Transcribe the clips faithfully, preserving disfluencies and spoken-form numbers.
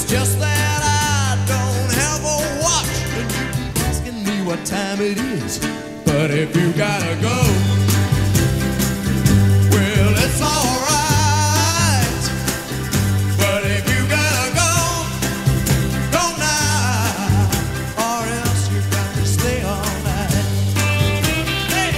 just that I don't have a watch, and you keep asking me what time it is. But if you gotta go, well, it's alright. But if you gotta go, go now, or else you got to stay all night. Hey.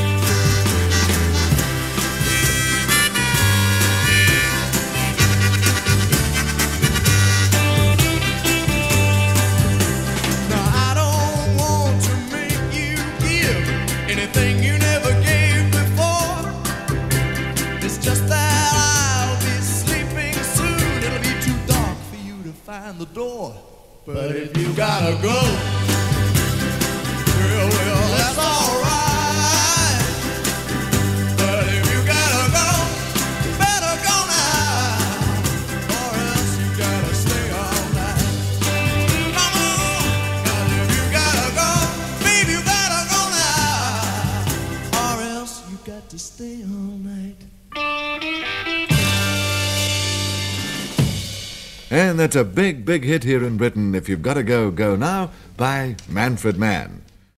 Now I don't want to make you give anything you never gave before. It's just that I'll be sleeping soon. It'll be too dark for you to find the door. But if you gotta go, well, well, that's alright. But if you gotta go, you better go now, or else you gotta stay all night. Come on, 'cause if you gotta go, baby, you gotta go now, or else you got to stay all night. And that's a big, big hit here in Britain. If You've Got to Go, Go Now by Manfred Mann.